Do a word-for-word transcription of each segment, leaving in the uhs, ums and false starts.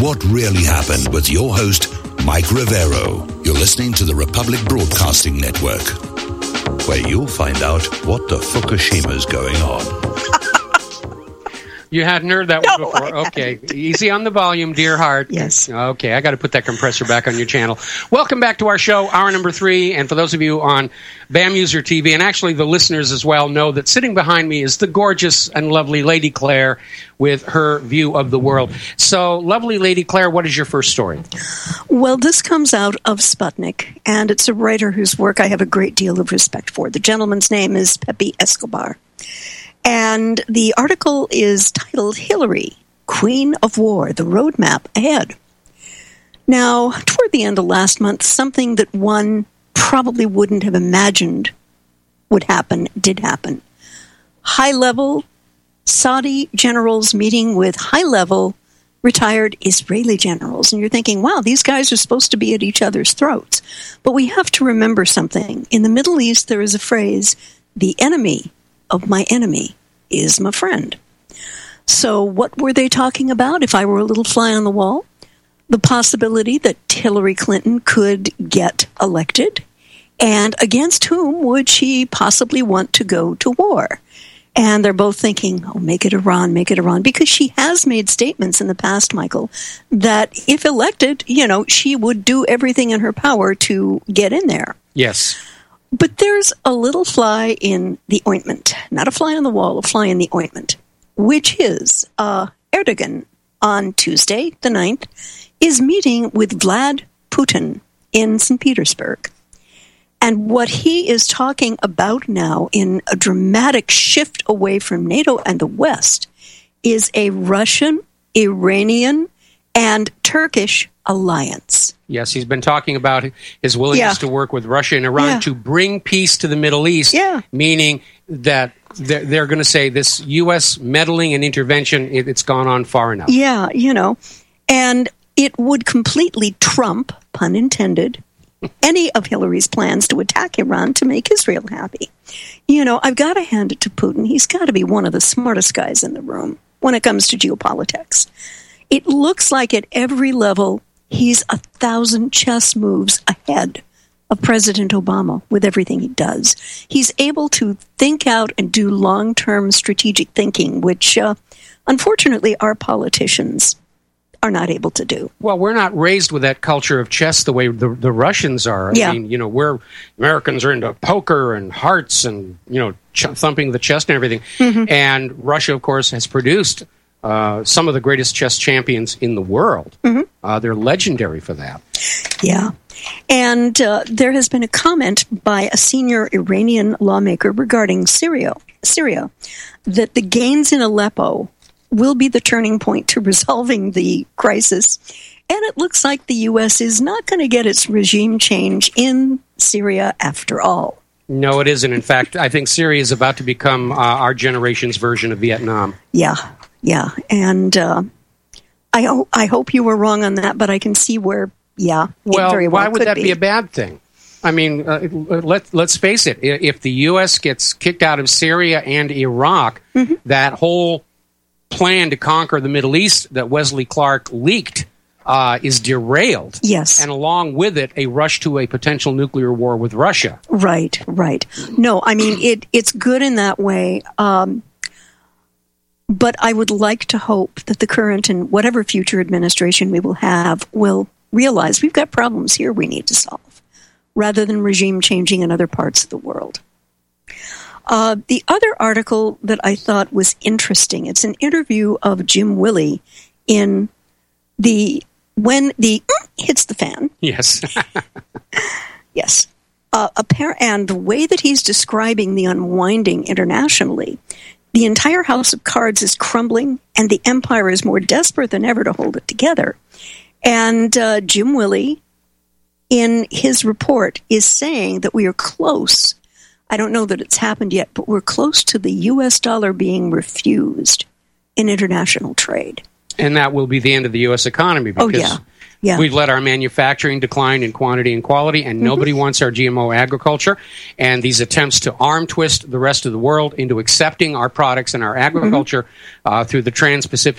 what really happened with your host, Mike Rivero. You're listening to the Republic Broadcasting Network, where you'll find out what the Fukushima's going on. You hadn't heard that no, one before. Okay. Easy on the volume, dear heart. Yes. Okay, I got to put that compressor back on your channel. Welcome back to our show, hour number three. And for those of you on BAM User T V, and actually the listeners as well, know that sitting behind me is the gorgeous and lovely Lady Claire with her view of the world. So, lovely Lady Claire, what is your first story? Well, this comes out of Sputnik, and it's a writer whose work I have a great deal of respect for. The gentleman's name is Pepe Escobar. And the article is titled Hillary, Queen of War, the Roadmap Ahead. Now, toward the end of last month, something that one probably wouldn't have imagined would happen did happen. High-level Saudi generals meeting with high-level retired Israeli generals. And you're thinking, wow, these guys are supposed to be at each other's throats. But we have to remember something. In the Middle East, there is a phrase, the enemy of my enemy is my friend. So what were they talking about? If I were a little fly on the wall, the possibility that Hillary Clinton could get elected, and against whom would she possibly want to go to war? And they're both thinking, oh, make it Iran, make it Iran, because she has made statements in the past, Michael, that if elected, you know, she would do everything in her power to get in there. Yes. But there's a little fly in the ointment, not a fly on the wall, a fly in the ointment, which is uh, Erdogan on Tuesday, the ninth, is meeting with Vlad Putin in Saint Petersburg. And what he is talking about now in a dramatic shift away from NATO and the West is a Russian, Iranian, and Turkish alliance. Yes, he's been talking about his willingness Yeah. to work with Russia and Iran Yeah. to bring peace to the Middle East, Yeah. meaning that they're, they're going to say this U S meddling and intervention, it, it's gone on far enough. Yeah, you know, and it would completely trump, pun intended, any of Hillary's plans to attack Iran to make Israel happy. You know, I've got to hand it to Putin. He's got to be one of the smartest guys in the room when it comes to geopolitics. It looks like at every level, he's a thousand chess moves ahead of President Obama with everything he does. He's able to think out and do long-term strategic thinking, which, uh, unfortunately, our politicians are not able to do. Well, we're not raised with that culture of chess the way the, the Russians are. I Yeah. mean, you know, we're Americans are into poker and hearts and, you know, ch- thumping the chest and everything. Mm-hmm. And Russia, of course, has produced uh, some of the greatest chess champions in the world. Mm-hmm. Uh, they're legendary for that. Yeah. And uh, there has been a comment by a senior Iranian lawmaker regarding Syria, Syria, that the gains in Aleppo will be the turning point to resolving the crisis. And it looks like the U S is not going to get its regime change in Syria after all. No, it isn't. In fact, I think Syria is about to become uh, our generation's version of Vietnam. Yeah, yeah. And uh, I, ho- I hope you were wrong on that, but I can see where, yeah, Well, it very well why would could that be. be a bad thing? I mean, uh, let, let's face it. If the U S gets kicked out of Syria and Iraq, mm-hmm. that whole plan to conquer the Middle East that Wesley Clark leaked uh, is derailed. Yes. And along with it, a rush to a potential nuclear war with Russia. Right, right. No, I mean, it, it's good in that way. Um, but I would like to hope that the current and whatever future administration we will have will realize we've got problems here we need to solve, rather than regime changing in other parts of the world. Uh, the other article that I thought was interesting, it's an interview of Jim Willey in the When the mm, Hits the Fan. Yes. Yes. Uh, appar- and the way that he's describing the unwinding internationally, the entire house of cards is crumbling, and the empire is more desperate than ever to hold it together. And uh, Jim Willey, in his report, is saying that we are close. I don't know that it's happened yet, but we're close to the U S dollar being refused in international trade. And that will be the end of the U S economy because Oh, yeah. Yeah. we've let our manufacturing decline in quantity and quality, and mm-hmm. nobody wants our G M O agriculture. And these attempts to arm twist the rest of the world into accepting our products and our agriculture mm-hmm. uh, through the Trans-Pacific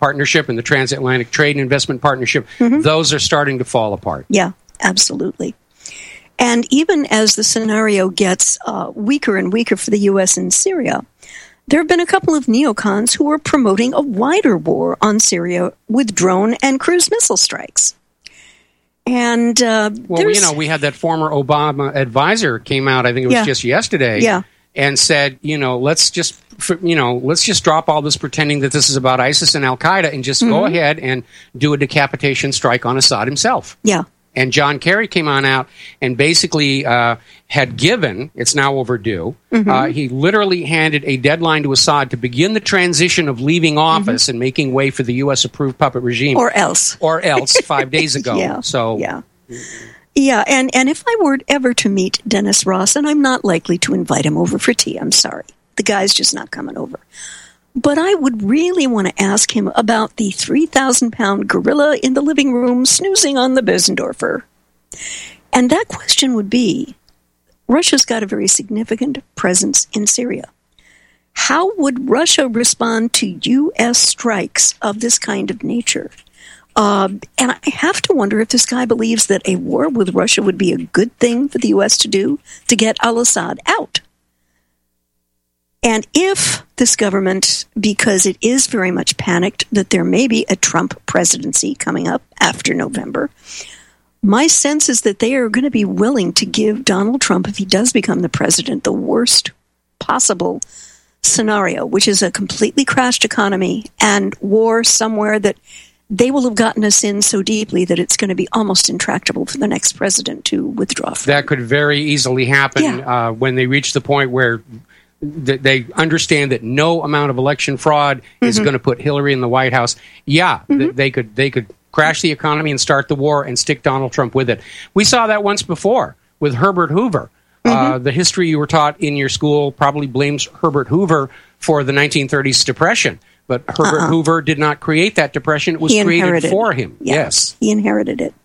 Partnership and the Transatlantic Trade and Investment Partnership, mm-hmm. those are starting to fall apart. Yeah, absolutely. And even as the scenario gets uh, weaker and weaker for the U S in Syria, there have been a couple of neocons who are promoting a wider war on Syria with drone and cruise missile strikes. And uh, well, you know, we had that former Obama advisor came out, I think it was yeah. just yesterday, yeah. and said, you know, let's just, you know, let's just drop all this pretending that this is about ISIS and Al Qaeda and just mm-hmm. go ahead and do a decapitation strike on Assad himself. Yeah. And John Kerry came on out and basically uh, had given, it's now overdue, mm-hmm. uh, he literally handed a deadline to Assad to begin the transition of leaving office mm-hmm. and making way for the U S-approved puppet regime. Or else. Or else, five days ago. Yeah. So, yeah. Yeah, and, and if I were ever to meet Dennis Ross, and I'm not likely to invite him over for tea, I'm sorry. The guy's just not coming over. But I would really want to ask him about the three thousand pound gorilla in the living room snoozing on the Bösendorfer. And that question would be, Russia's got a very significant presence in Syria. How would Russia respond to U S strikes of this kind of nature? Uh, and I have to wonder if this guy believes that a war with Russia would be a good thing for the U S to do to get al-Assad out. And if this government, because it is very much panicked that there may be a Trump presidency coming up after November, my sense is that they are going to be willing to give Donald Trump, if he does become the president, the worst possible scenario, which is a completely crashed economy and war somewhere that they will have gotten us in so deeply that it's going to be almost intractable for the next president to withdraw from. That could very easily happen yeah. uh, when they reach the point where they understand that no amount of election fraud mm-hmm. is going to put Hillary in the White House. Yeah, mm-hmm. they could they could crash the economy and start the war and stick Donald Trump with it. We saw that once before with Herbert Hoover. Mm-hmm. Uh, the history you were taught in your school probably blames Herbert Hoover for the nineteen thirties depression. But Herbert uh-uh. Hoover did not create that depression. It was created for him. Yeah, yes. He inherited it.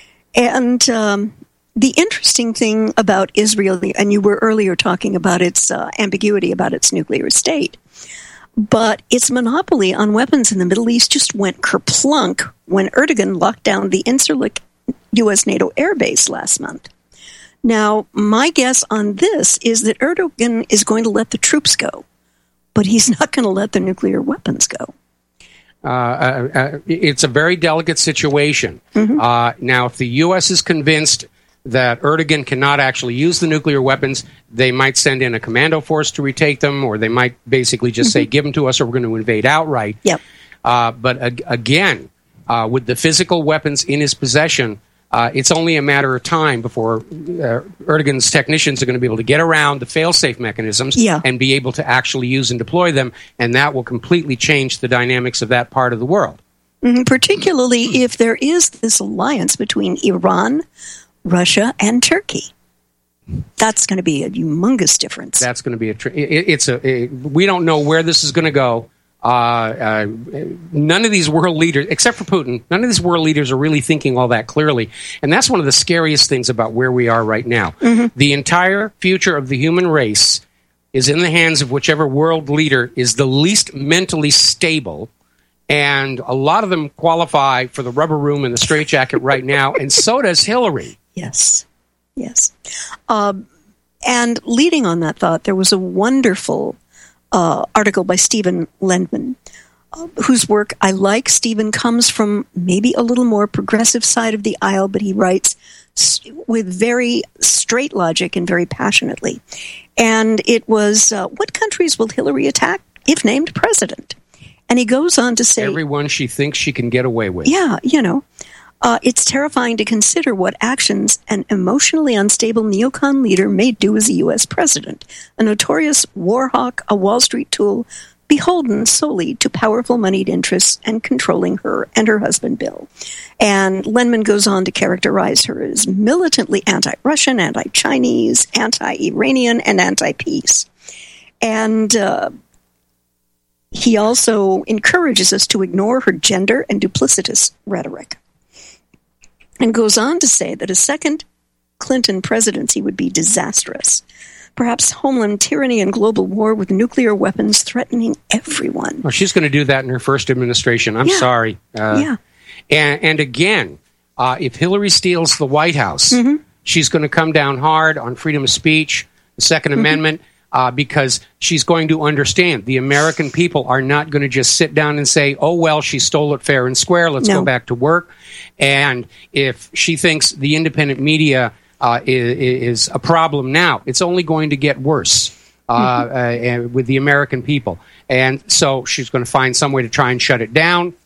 And um, the interesting thing about Israel, and you were earlier talking about its uh, ambiguity about its nuclear state, but its monopoly on weapons in the Middle East just went kerplunk when Erdogan locked down the Incirlik U S NATO air base last month. Now, my guess on this is that Erdogan is going to let the troops go, but he's not going to let the nuclear weapons go. Uh, uh, uh, it's a very delicate situation. Mm-hmm. Uh, now, if the U S is convinced that Erdogan cannot actually use the nuclear weapons, they might send in a commando force to retake them, or they might basically just mm-hmm. say, give them to us or we're going to invade outright. Yep. Uh, but ag- again, uh, with the physical weapons in his possession, uh, it's only a matter of time before uh, Erdogan's technicians are going to be able to get around the fail-safe mechanisms yeah. and be able to actually use and deploy them, and that will completely change the dynamics of that part of the world. Mm-hmm. Particularly if there is this alliance between Iran, Russia, and Turkey. That's going to be a humongous difference. That's going to be a. Tr- it, it's a. It, we don't know where this is going to go. Uh, uh, none of these world leaders, except for Putin, none of these world leaders are really thinking all that clearly. And that's one of the scariest things about where we are right now. Mm-hmm. The entire future of the human race is in the hands of whichever world leader is the least mentally stable. And a lot of them qualify for the rubber room and the straitjacket right now, and so does Hillary. Yes, yes. Um, and leading on that thought, there was a wonderful uh, article by Stephen Lendman, uh, whose work I like. Stephen comes from maybe a little more progressive side of the aisle, but he writes with very straight logic and very passionately. And it was, uh, what countries will Hillary attack if named president? And he goes on to say... everyone she thinks she can get away with. Yeah, you know. Uh, it's terrifying to consider what actions an emotionally unstable neocon leader may do as a U S president, a notorious war hawk, a Wall Street tool, beholden solely to powerful moneyed interests and controlling her and her husband, Bill. And Lendman goes on to characterize her as militantly anti-Russian, anti-Chinese, anti-Iranian, and anti-peace. And... Uh, He also encourages us to ignore her gender and duplicitous rhetoric, and goes on to say that a second Clinton presidency would be disastrous perhaps homeland tyranny and global war with nuclear weapons threatening everyone. Well, she's going to do that in her first administration. I'm yeah. sorry. Uh, yeah. And, and again, uh, if Hillary steals the White House, mm-hmm. she's going to come down hard on freedom of speech, the Second mm-hmm. Amendment, uh, because she's going to understand the American people are not going to just sit down and say, oh, well, she stole it fair and square. Let's no. go back to work. And if she thinks the independent media uh, is, is a problem now, it's only going to get worse uh, mm-hmm. uh, with the American people. And so she's going to find some way to try and shut it down.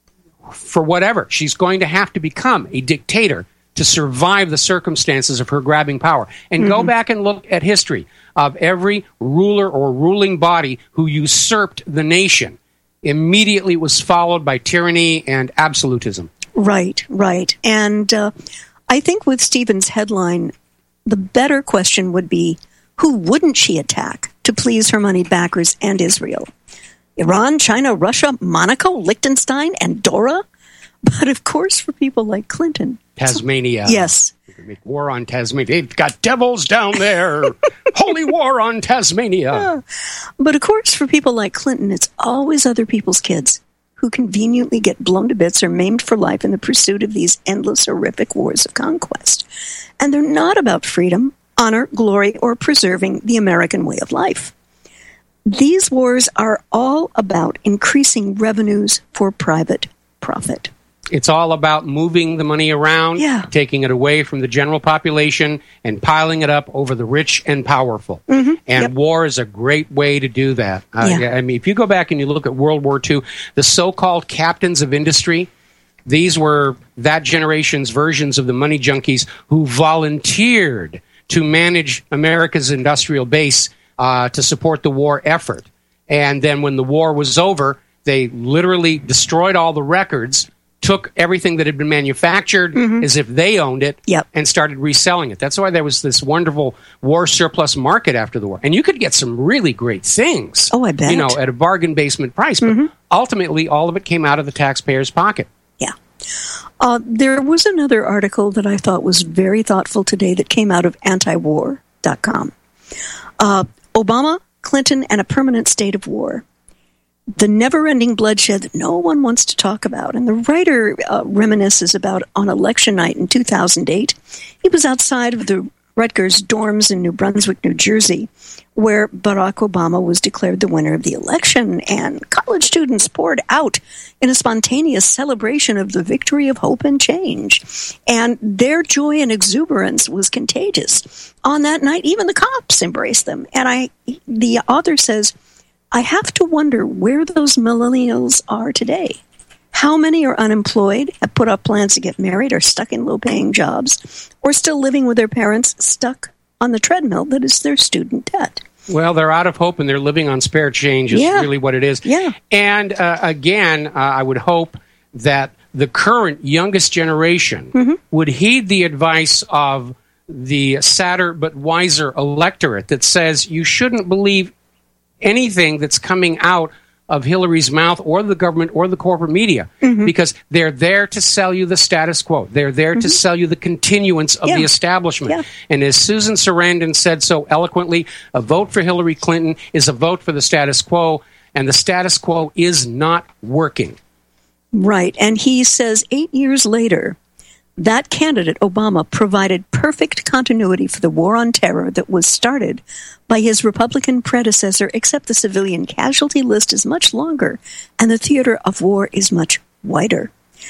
For whatever. She's going to have to become a dictator to survive the circumstances of her grabbing power. And mm-hmm. go back and look at history of every ruler or ruling body who usurped the nation. Immediately was followed by tyranny and absolutism. Right, right. And uh, I think with Stephen's headline, the better question would be, who wouldn't she attack to please her money backers and Israel? Iran, China, Russia, Monaco, Liechtenstein, Andorra. But of course, for people like Clinton. Tasmania. Yes. We can make war on Tasmania. They've got devils down there. Holy war on Tasmania. Yeah. But of course, for people like Clinton, it's always other people's kids who conveniently get blown to bits or maimed for life in the pursuit of these endless, horrific wars of conquest. And they're not about freedom, honor, glory, or preserving the American way of life. These wars are all about increasing revenues for private profit. It's all about moving the money around, yeah. taking it away from the general population, and piling it up over the rich and powerful. Mm-hmm. And yep. war is a great way to do that. Uh, yeah. I mean, if you go back and you look at World War Two, the so-called captains of industry, these were that generation's versions of the money junkies who volunteered to manage America's industrial base Uh, to support the war effort. And then when the war was over, they literally destroyed all the records, took everything that had been manufactured mm-hmm. as if they owned it, yep. and started reselling it. That's why there was this wonderful war surplus market after the war. And you could get some really great things. Oh, I bet. You know, at a bargain basement price. But mm-hmm. ultimately, all of it came out of the taxpayer's pocket. Yeah. Uh, there was another article that I thought was very thoughtful today that came out of anti war dot com. Uh, Obama, Clinton, and a permanent state of war. The never-ending bloodshed that no one wants to talk about. And the writer uh, reminisces about on election night in two thousand eight. He was outside of the Rutgers dorms in New Brunswick, New Jersey, where Barack Obama was declared the winner of the election, and college students poured out in a spontaneous celebration of the victory of hope and change. And their joy and exuberance was contagious. On that night, even the cops embraced them. And I, the author says, I have to wonder where those millennials are today. How many are unemployed, have put off plans to get married, are stuck in low-paying jobs, or still living with their parents, stuck on the treadmill that is their student debt? Well, they're out of hope and they're living on spare change is yeah. really what it is. Yeah. And uh, again, uh, I would hope that the current youngest generation mm-hmm. would heed the advice of the sadder but wiser electorate that says you shouldn't believe anything that's coming out of Hillary's mouth or the government or the corporate media mm-hmm. because they're there to sell you the status quo. They're there mm-hmm. to sell you the continuance of yeah. the establishment. Yeah. And as Susan Sarandon said so eloquently, a vote for Hillary Clinton is a vote for the status quo, and the status quo is not working. Right. And he says eight years later, that candidate, Obama, provided perfect continuity for the war on terror that was started by his Republican predecessor, except the civilian casualty list is much longer and the theater of war is much wider.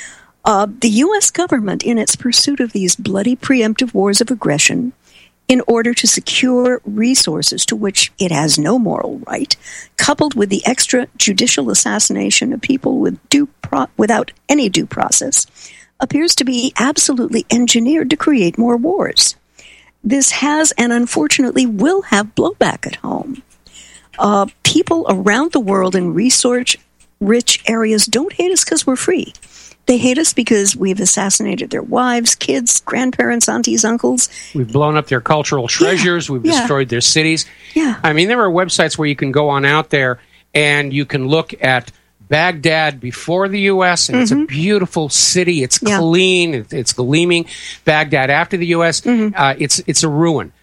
Uh, the U S government, in its pursuit of these bloody preemptive wars of aggression, in order to secure resources to which it has no moral right, coupled with the extrajudicial assassination of people with due pro- without any due process, appears to be absolutely engineered to create more wars. This has and unfortunately will have blowback at home. Uh, people around the world in resource-rich areas don't hate us because we're free. They hate us because we've assassinated their wives, kids, grandparents, aunties, uncles. We've blown up their cultural treasures. Yeah, We've yeah. destroyed their cities. Yeah. I mean, there are websites where you can go on out there and you can look at Baghdad before the U S, and mm-hmm. it's a beautiful city. It's yeah. clean. It's, it's gleaming. Baghdad after the U S, mm-hmm. uh, it's it's a ruin.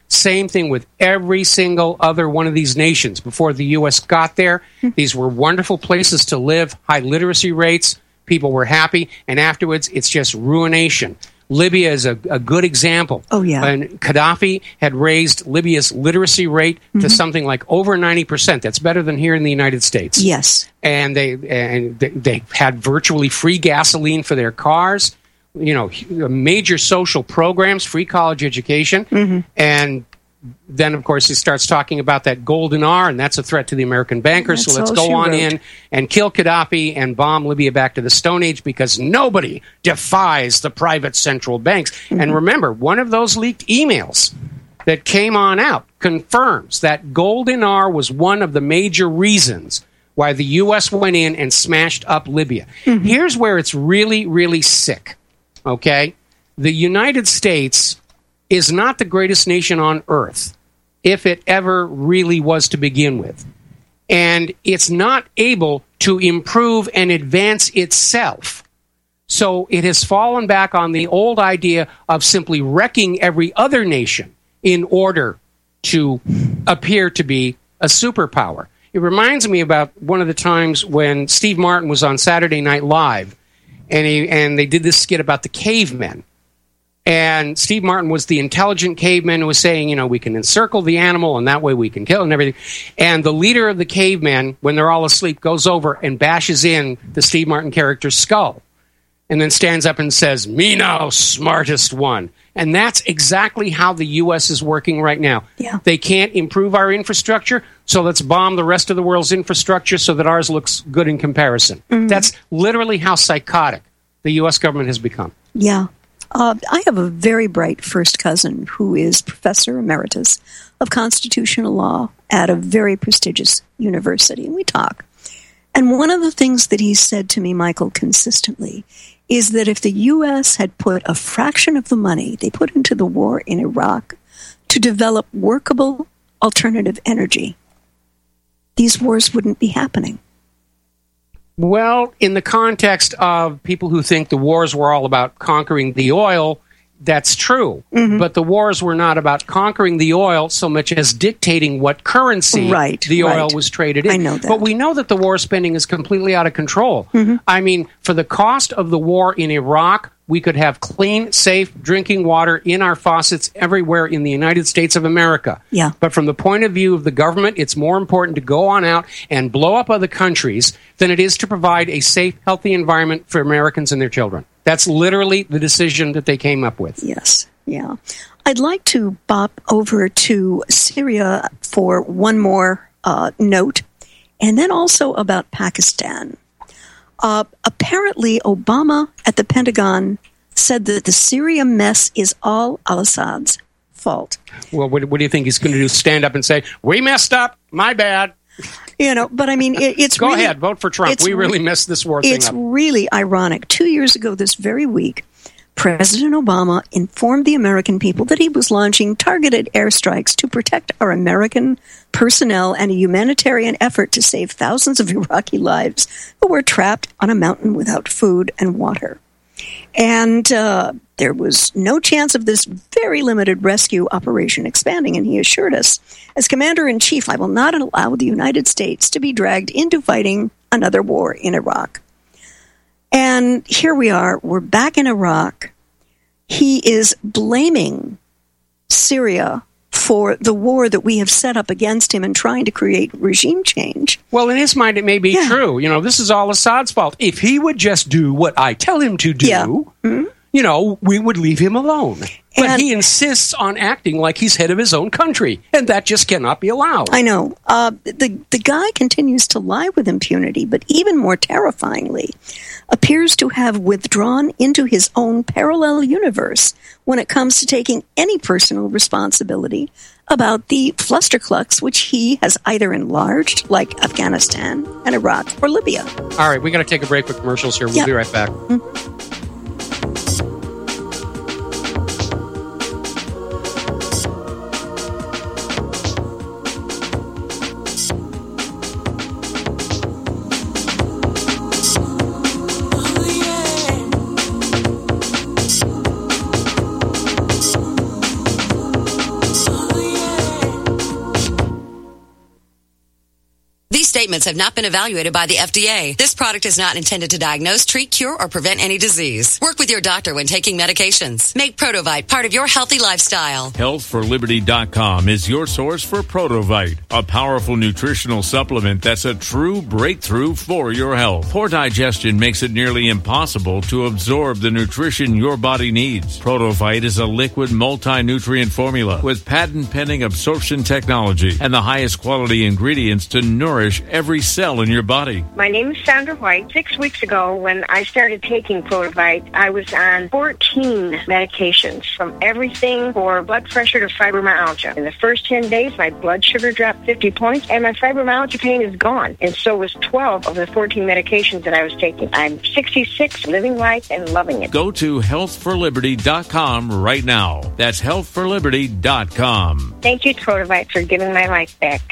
Same thing with every single other one of these nations. Before the U S got there, these were wonderful places to live, high literacy rates, people were happy, and afterwards it's just ruination. Libya is a, a good example. Oh, yeah. And Gaddafi had raised Libya's literacy rate mm-hmm. to something like over ninety percent. That's better than here in the United States. Yes. And they and they, they had virtually free gasoline for their cars, you know, major social programs, free college education. Mm-hmm. And then, of course, he starts talking about that golden hour, and that's a threat to the American bankers. That's so let's all go on wrote. in and kill Gaddafi and bomb Libya back to the Stone Age because nobody defies the private central banks. Mm-hmm. And remember, one of those leaked emails that came on out confirms that golden hour was one of the major reasons why the U S went in and smashed up Libya. Mm-hmm. Here's where it's really, really sick, okay? The United States is not the greatest nation on earth, if it ever really was to begin with. And it's not able to improve and advance itself. So it has fallen back on the old idea of simply wrecking every other nation in order to appear to be a superpower. It reminds me about one of the times when Steve Martin was on Saturday Night Live, and he and they did this skit about the cavemen. And Steve Martin was the intelligent caveman who was saying, you know, we can encircle the animal, and that way we can kill it and everything. And the leader of the cavemen, when they're all asleep, goes over and bashes in the Steve Martin character's skull. And then stands up and says, "Me now, smartest one." And that's exactly how the U S is working right now. Yeah. They can't improve our infrastructure, so let's bomb the rest of the world's infrastructure so that ours looks good in comparison. Mm-hmm. That's literally how psychotic the U S government has become. Yeah. Uh, I have a very bright first cousin who is professor emeritus of constitutional law at a very prestigious university, and we talk. And one of the things that he said to me, Michael, consistently, is that if the U S had put a fraction of the money they put into the war in Iraq to develop workable alternative energy, these wars wouldn't be happening. Well, in the context of people who think the wars were all about conquering the oil, that's true. Mm-hmm. But the wars were not about conquering the oil so much as dictating what currency right, the oil right. was traded in. I know that. But we know that the war spending is completely out of control. Mm-hmm. I mean, for the cost of the war in Iraq, we could have clean, safe drinking water in our faucets everywhere in the United States of America. Yeah. But from the point of view of the government, it's more important to go on out and blow up other countries than it is to provide a safe, healthy environment for Americans and their children. That's literally the decision that they came up with. Yes, yeah. I'd like to bop over to Syria for one more uh, note, and then also about Pakistan. Uh, apparently, Obama at the Pentagon said that the Syria mess is all al-Assad's fault. Well, what, what do you think he's going to do? Stand up and say, "We messed up, my bad"? You know, but I mean, it, it's Go really, ahead, vote for Trump. We really messed this war thing up. It's really ironic. Two years ago this very week, President Obama informed the American people that he was launching targeted airstrikes to protect our American personnel and a humanitarian effort to save thousands of Iraqi lives who were trapped on a mountain without food and water. And uh, there was no chance of this very limited rescue operation expanding, and he assured us, as Commander-in-Chief, I will not allow the United States to be dragged into fighting another war in Iraq. And here we are, we're back in Iraq. He is blaming Syria for the war that we have set up against him and trying to create regime change. Well, in his mind, it may be yeah. true. You know, this is all Assad's fault. If he would just do what I tell him to do, yeah. mm-hmm. you know, we would leave him alone. But and he insists on acting like he's head of his own country, and that just cannot be allowed. I know. Uh, the, the guy continues to lie with impunity, but even more terrifyingly, appears to have withdrawn into his own parallel universe when it comes to taking any personal responsibility about the flusterclucks which he has either enlarged, like Afghanistan and Iraq or Libya. All right, we got to take a break for commercials here. We'll yep. be right back. Mm-hmm. Oh, These statements have not been evaluated by the F D A. This product is not intended to diagnose, treat, cure, or prevent any disease. Work with your doctor when taking medications. Make Protovite part of your healthy lifestyle. health for liberty dot com is your source for Protovite, a powerful nutritional supplement that's a true breakthrough for your health. Poor digestion makes it nearly impossible to absorb the nutrition your body needs. Protovite is a liquid multi-nutrient formula with patent-pending absorption technology and the highest quality ingredients to nourish every cell in your body. My name is Sandra White. Six weeks ago, when I started taking Protovite, I was on fourteen medications, from everything for blood pressure to fibromyalgia. In the first ten days, my blood sugar dropped fifty points, and my fibromyalgia pain is gone. And so was twelve of the fourteen medications that I was taking. I'm sixty-six, living life and loving it. Go to health for liberty dot com right now. That's health for liberty dot com. Thank you, Protovite, for giving my life back.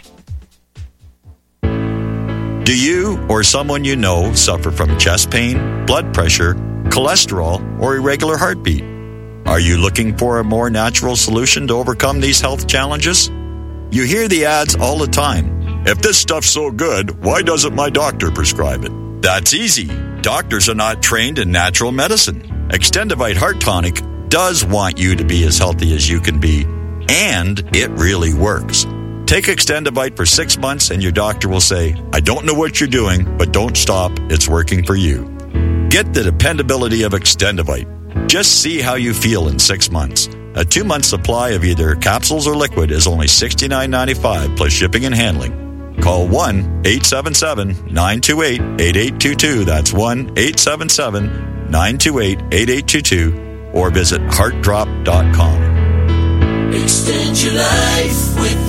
Do you or someone you know suffer from chest pain, blood pressure, cholesterol, or irregular heartbeat? Are you looking for a more natural solution to overcome these health challenges? You hear the ads all the time. If this stuff's so good, why doesn't my doctor prescribe it? That's easy. Doctors are not trained in natural medicine. Extendivite Heart Tonic does want you to be as healthy as you can be, and it really works. Take Extendivite for six months and your doctor will say, I don't know what you're doing, but don't stop. It's working for you. Get the dependability of Extendivite. Just see how you feel in six months. A two-month supply of either capsules or liquid is only sixty-nine ninety-five plus shipping and handling. Call one eight seven seven nine two eight eight eight two two. That's one eight seven seven nine two eight eight eight two two or visit heart drop dot com. Extend your life with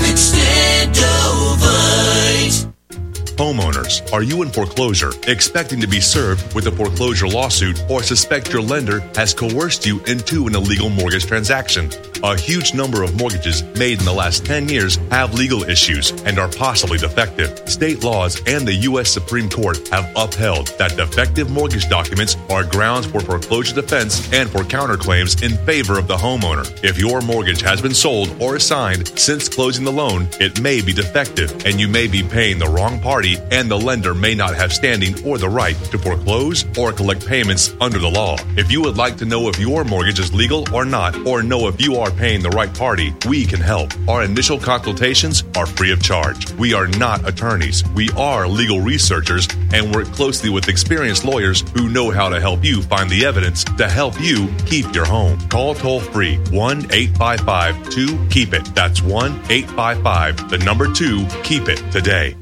Extendovite. Homeowners, are you in foreclosure, expecting to be served with a foreclosure lawsuit, or suspect your lender has coerced you into an illegal mortgage transaction? A huge number of mortgages made in the last ten years have legal issues and are possibly defective. State laws and the U S Supreme Court have upheld that defective mortgage documents are grounds for foreclosure defense and for counterclaims in favor of the homeowner. If your mortgage has been sold or assigned since closing the loan, it may be defective and you may be paying the wrong party, and the lender may not have standing or the right to foreclose or collect payments under the law. If you would like to know if your mortgage is legal or not, or know if you are paying the right party, we can help. Our initial consultations are free of charge. We are not attorneys. We are legal researchers and work closely with experienced lawyers who know how to help you find the evidence to help you keep your home. Call toll free one eight five five two keep it. That's one eight five five, the number two, keep it today.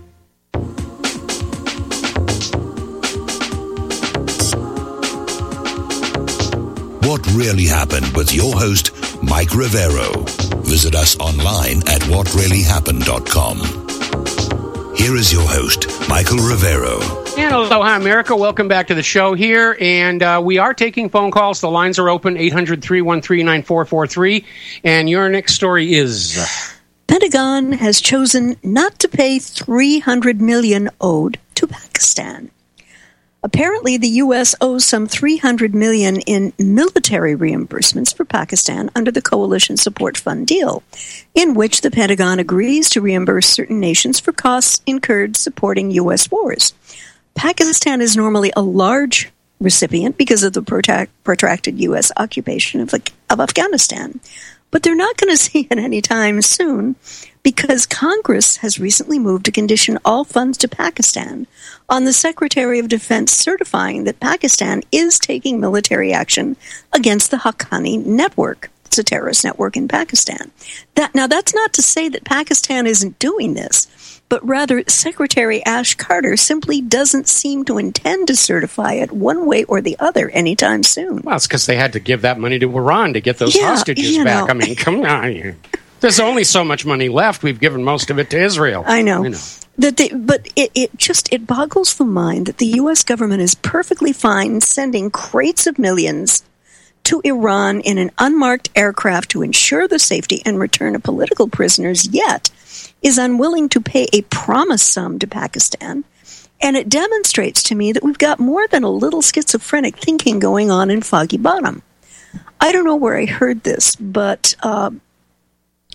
What Really Happened with your host, Mike Rivero. Visit us online at what really happened dot com. Here is your host, Michael Rivero. And aloha, America. Welcome back to the show here. And uh, we are taking phone calls. The lines are open, eight hundred, three one three, nine four four three. And your next story is... Pentagon has chosen not to pay three hundred million dollars owed to Pakistan. Apparently, the U S owes some three hundred million dollars in military reimbursements for Pakistan under the Coalition Support Fund deal, in which the Pentagon agrees to reimburse certain nations for costs incurred supporting U S wars. Pakistan is normally a large recipient because of the protract- protracted U S occupation of, of Afghanistan, but they're not going to see it anytime soon because Congress has recently moved to condition all funds to Pakistan on the Secretary of Defense certifying that Pakistan is taking military action against the Haqqani network. It's a terrorist network in Pakistan. That, now, that's not to say that Pakistan isn't doing this, but rather Secretary Ash Carter simply doesn't seem to intend to certify it one way or the other anytime soon. Well, it's because they had to give that money to Iran to get those yeah, hostages back. Know. I mean, come on. There's only so much money left. We've given most of it to Israel. I know. I know. That they, but it, it just it boggles the mind that the U S government is perfectly fine sending crates of millions to Iran in an unmarked aircraft to ensure the safety and return of political prisoners, yet is unwilling to pay a promised sum to Pakistan. And it demonstrates to me that we've got more than a little schizophrenic thinking going on in Foggy Bottom. I don't know where I heard this, but uh,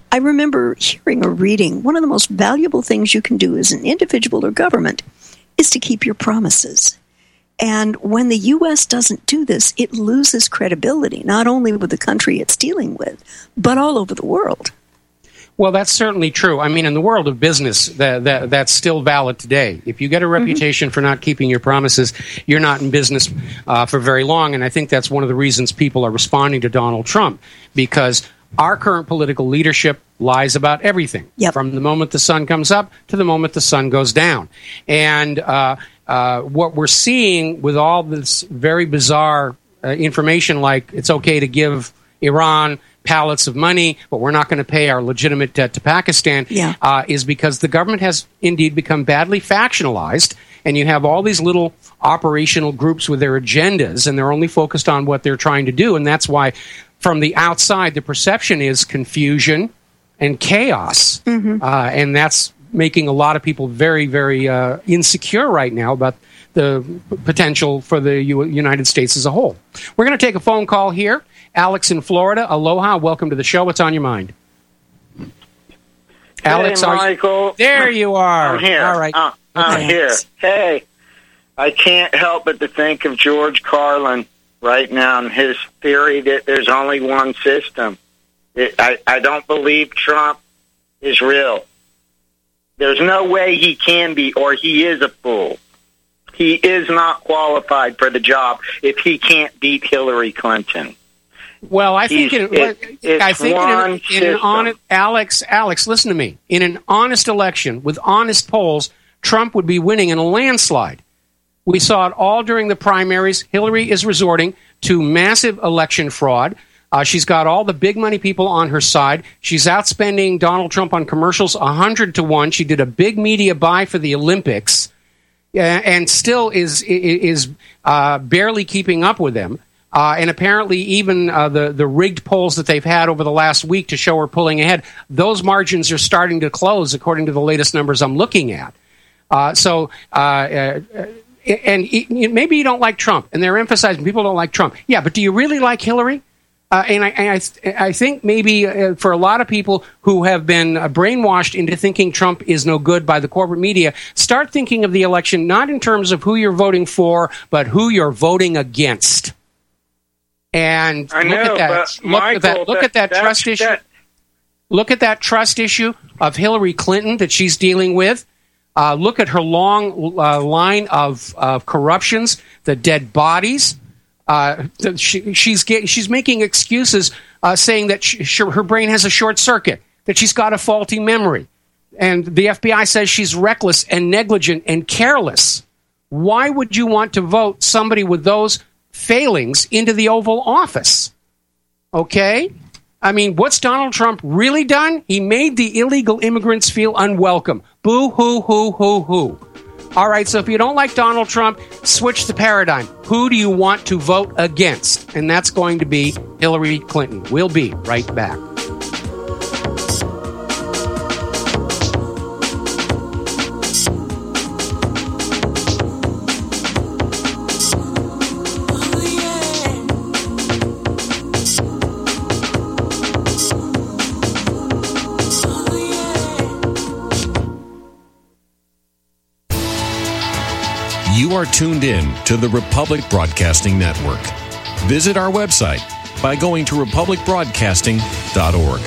I remember hearing or reading one of the most valuable things you can do as an individual or government is to keep your promises. And when the U S doesn't do this, it loses credibility, not only with the country it's dealing with, but all over the world. Well, that's certainly true. I mean, in the world of business, that, that that's still valid today. If you get a reputation mm-hmm. for not keeping your promises, you're not in business uh, for very long. And I think that's one of the reasons people are responding to Donald Trump, because our current political leadership lies about everything, yep. from the moment the sun comes up to the moment the sun goes down. And uh, uh, what we're seeing with all this very bizarre uh, information, like it's okay to give Iran pallets of money, but we're not going to pay our legitimate debt to Pakistan, yeah. uh, is because the government has indeed become badly factionalized, and you have all these little operational groups with their agendas, and they're only focused on what they're trying to do, and that's why from the outside the perception is confusion and chaos, mm-hmm. uh, and that's making a lot of people very, very uh, insecure right now about the potential for the U- United States as a whole. We're going to take a phone call here. Alex in Florida. Aloha. Welcome to the show. What's on your mind? Hey, Alex, Michael. You, there you are. I'm here. All right. Uh, I'm okay. here. Hey, I can't help but to think of George Carlin right now and his theory that there's only one system. It, I, I don't believe Trump is real. There's no way he can be, or he is a fool. He is not qualified for the job if he can't beat Hillary Clinton. Well, I think He's, it, it, I think in an, in an honest, system. Alex, Alex, listen to me. In an honest election with honest polls, Trump would be winning in a landslide. We saw it all during the primaries. Hillary is resorting to massive election fraud. Uh, she's got all the big money people on her side. She's outspending Donald Trump on commercials a hundred to one. She did a big media buy for the Olympics, uh, and still is is uh, barely keeping up with them. Uh, and apparently even uh, the, the rigged polls that they've had over the last week to show her pulling ahead, those margins are starting to close, according to the latest numbers I'm looking at. Uh, so, uh, uh, and it, maybe you don't like Trump, and they're emphasizing people don't like Trump. Yeah, but do you really like Hillary? Uh, and I, and I, I think maybe uh, for a lot of people who have been uh, brainwashed into thinking Trump is no good by the corporate media, start thinking of the election not in terms of who you're voting for, but who you're voting against. And I look know, at that. but Look Michael, at that. Look that, at that trust issue. That. Look at that trust issue of Hillary Clinton that she's dealing with. Uh, look at her long uh, line of uh, corruptions, the dead bodies. Uh, she, she's get, she's making excuses, uh, saying that she, she, her brain has a short circuit, that she's got a faulty memory, and the F B I says she's reckless and negligent and careless. Why would you want to vote somebody with those failings into the Oval Office? Okay? I mean, what's Donald Trump really done? He made the illegal immigrants feel unwelcome. Boo, hoo, hoo, hoo, hoo. All right, so if you don't like Donald Trump, switch the paradigm. Who do you want to vote against? And that's going to be Hillary Clinton. We'll be right back. You are tuned in to the Republic Broadcasting Network. Visit our website by going to republic broadcasting dot org.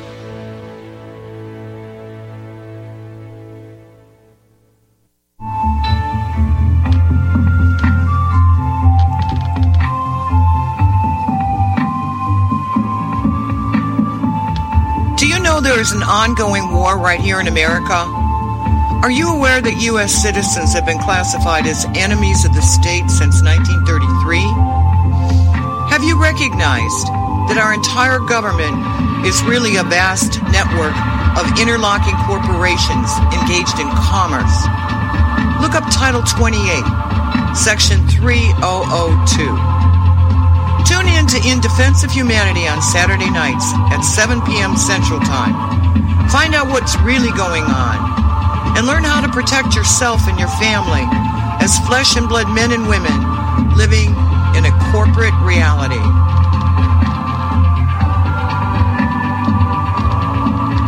Do you know there is an ongoing war right here in America? Are you aware that U S citizens have been classified as enemies of the state since nineteen thirty-three? Have you recognized that our entire government is really a vast network of interlocking corporations engaged in commerce? Look up Title twenty-eight, Section three thousand two. Tune in to In Defense of Humanity on Saturday nights at seven p.m. Central Time. Find out what's really going on and learn how to protect yourself and your family as flesh and blood men and women living in a corporate reality.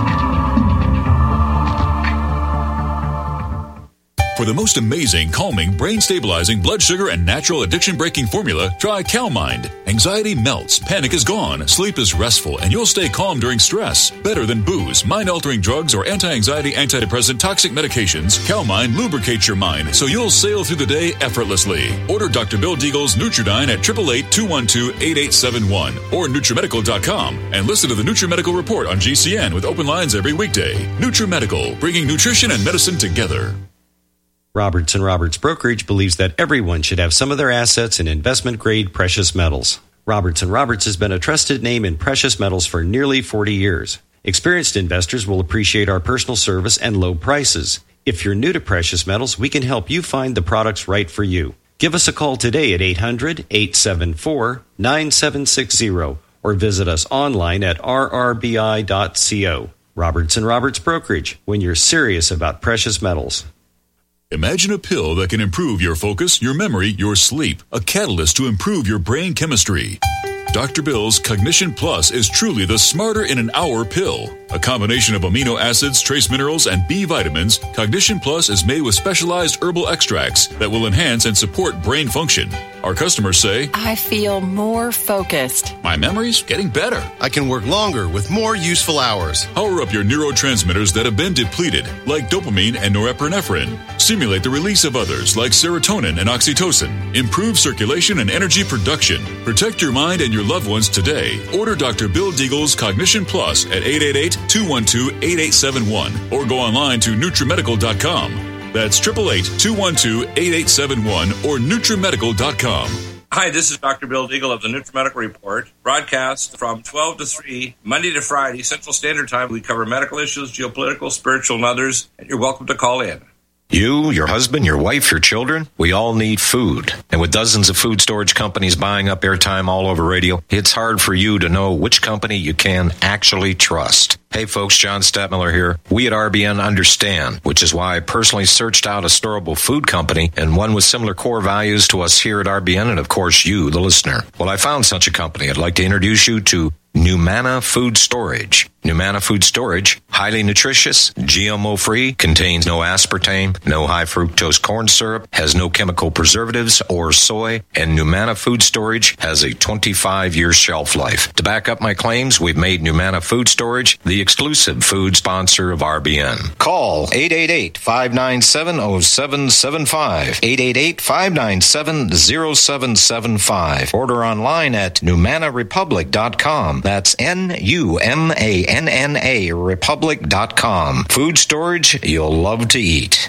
For the most amazing, calming, brain-stabilizing, blood sugar, and natural addiction-breaking formula, try CalMind. Anxiety melts, panic is gone, sleep is restful, and you'll stay calm during stress. Better than booze, mind-altering drugs, or anti-anxiety, antidepressant, toxic medications, CalMind lubricates your mind so you'll sail through the day effortlessly. Order Doctor Bill Deagle's Nutridyne at eight eight eight, two one two, eight eight seven one or NutriMedical dot com and listen to the NutriMedical Report on G C N with open lines every weekday. NutriMedical, bringing nutrition and medicine together. Roberts and Roberts Brokerage believes that everyone should have some of their assets in investment-grade precious metals. Roberts and Roberts has been a trusted name in precious metals for nearly forty years. Experienced investors will appreciate our personal service and low prices. If you're new to precious metals, we can help you find the products right for you. Give us a call today at eight hundred, eight seven four, nine seven six zero or visit us online at r r b i dot co. Roberts and Roberts Brokerage, when you're serious about precious metals. Imagine a pill that can improve your focus, your memory, your sleep, a catalyst to improve your brain chemistry. Doctor Bill's Cognition Plus is truly the smarter in an hour pill. A combination of amino acids, trace minerals, and B vitamins, Cognition Plus is made with specialized herbal extracts that will enhance and support brain function. Our customers say, I feel more focused. My memory's getting better. I can work longer with more useful hours. Power up your neurotransmitters that have been depleted, like dopamine and norepinephrine. Stimulate the release of others, like serotonin and oxytocin. Improve circulation and energy production. Protect your mind and your loved ones today. Order Doctor Bill Deagle's Cognition Plus at eight eight eight, two one two, eight eight seven one or go online to NutriMedical dot com. That's eight eight eight, two one two, eight eight seven one or NutriMedical dot com. Hi, this is Doctor Bill Deagle of the NutriMedical Report, broadcast from twelve to three, Monday to Friday, Central Standard Time. We cover medical issues, geopolitical, spiritual, and others, and you're welcome to call in. You, your husband, your wife, your children, we all need food. And with dozens of food storage companies buying up airtime all over radio, it's hard for you to know which company you can actually trust. Hey folks, John Stadtmiller here. We at R B N understand, which is why I personally searched out a storable food company and one with similar core values to us here at R B N and of course you, the listener. Well, I found such a company. I'd like to introduce you to Numana Food Storage. Numana Food Storage, highly nutritious, G M O-free, contains no aspartame, no high fructose corn syrup, has no chemical preservatives or soy, and Numana Food Storage has a twenty-five year shelf life. To back up my claims, we've made Numana Food Storage the exclusive food sponsor of R B N. Call eight eight eight, five nine seven, zero seven seven five, eight eight eight, five nine seven, zero seven seven five. Order online at Numana Republic dot com. That's N U M A N N A Republic dot com. Food storage you'll love to eat.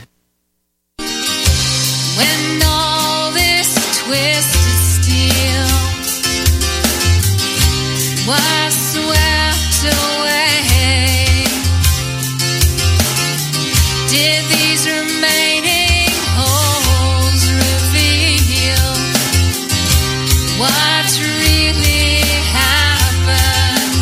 When all this twisted steel was swept away, did these remaining holes reveal what's really happened?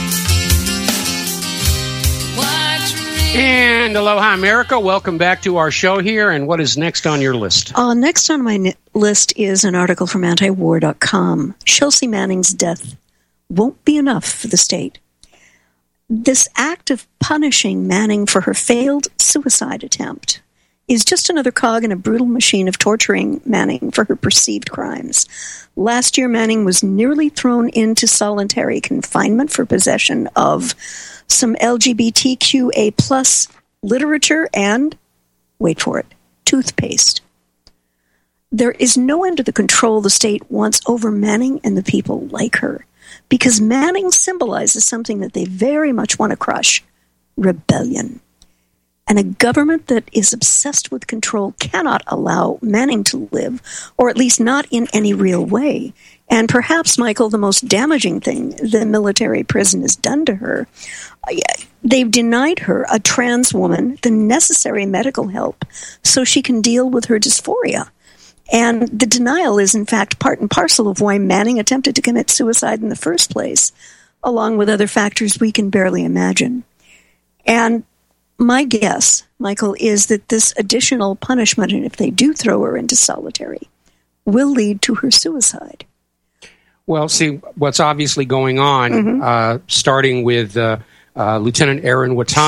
What really And aloha, America. Welcome back to our show here. And what is next on your list? Uh, next on my ni- list is an article from anti war dot com. Chelsea Manning's death won't be enough for the state. This act of punishing Manning for her failed suicide attempt is just another cog in a brutal machine of torturing Manning for her perceived crimes. Last year, Manning was nearly thrown into solitary confinement for possession of some L G B T Q A plus literature and, wait for it, toothpaste. There is no end to the control the state wants over Manning and the people like her, because Manning symbolizes something that they very much want to crush: rebellion. And a government that is obsessed with control cannot allow Manning to live, or at least not in any real way. And perhaps, Michael, the most damaging thing the military prison has done to her, they've denied her, a trans woman, the necessary medical help so she can deal with her dysphoria. And the denial is, in fact, part and parcel of why Manning attempted to commit suicide in the first place, along with other factors we can barely imagine. And my guess, Michael, is that this additional punishment, and if they do throw her into solitary, will lead to her suicide. Well, see, what's obviously going on, Mm-hmm. uh, starting with uh, uh, Lieutenant Aaron Watada,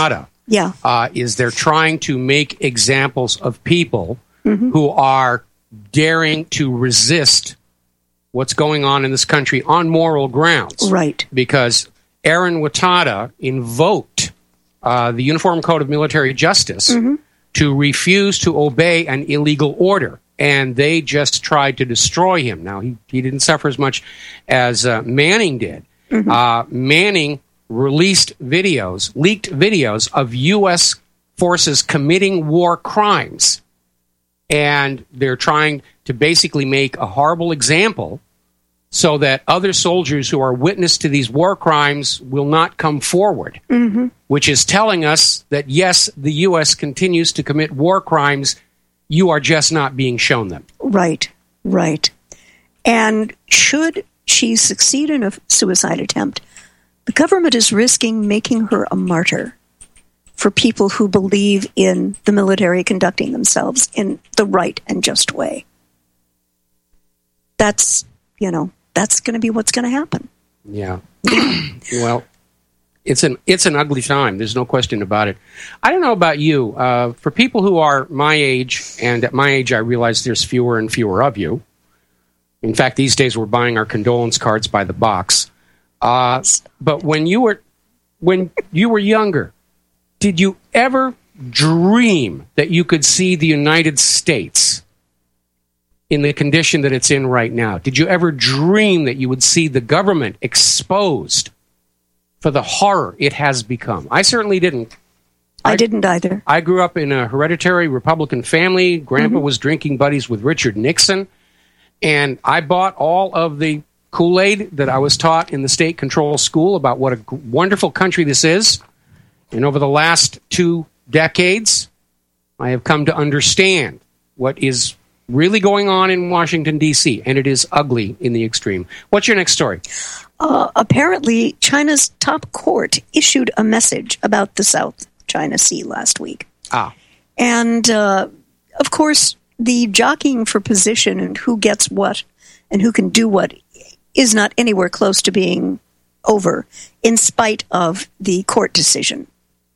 Yeah. uh, is they're trying to make examples of people Mhm. who are daring to resist what's going on in this country on moral grounds. Right. Because Aaron Watada invoked uh, the Uniform Code of Military Justice Mhm. to refuse to obey an illegal order, and they just tried to destroy him. Now, he, he didn't suffer as much as uh, Manning did. Mhm. Uh, Manning released videos, leaked videos of U S forces committing war crimes, and they're trying to basically make a horrible example so that other soldiers who are witness to these war crimes will not come forward, Mhm. which is telling us that, yes, the U S continues to commit war crimes. You are just not being shown them. Right, right. And should she succeed in a suicide attempt, the government is risking making her a martyr for people who believe in the military conducting themselves in the right and just way. That's, you know, that's going to be what's going to happen. Yeah. Well, it's an it's an ugly time. There's no question about it. I don't know about you. Uh, for people who are my age, and at my age, I realize there's fewer and fewer of you. In fact, these days we're buying our condolence cards by the box. Uh, but when you were when you were younger, did you ever dream that you could see the United States in the condition that it's in right now? Did you ever dream that you would see the government exposed for the horror it has become? I certainly didn't. I, I didn't either. I grew up in a hereditary Republican family. Grandpa Mhm. was drinking buddies with Richard Nixon. And I bought all of the Kool-Aid that I was taught in the state control school about what a g- wonderful country this is. And over the last two decades, I have come to understand what is really going on in Washington, D C, and it is ugly in the extreme. What's your next story? Uh, apparently, China's top court issued a message about the South China Sea last week. Ah. And, uh, of course, the jockeying for position and who gets what and who can do what is not anywhere close to being over, in spite of the court decision.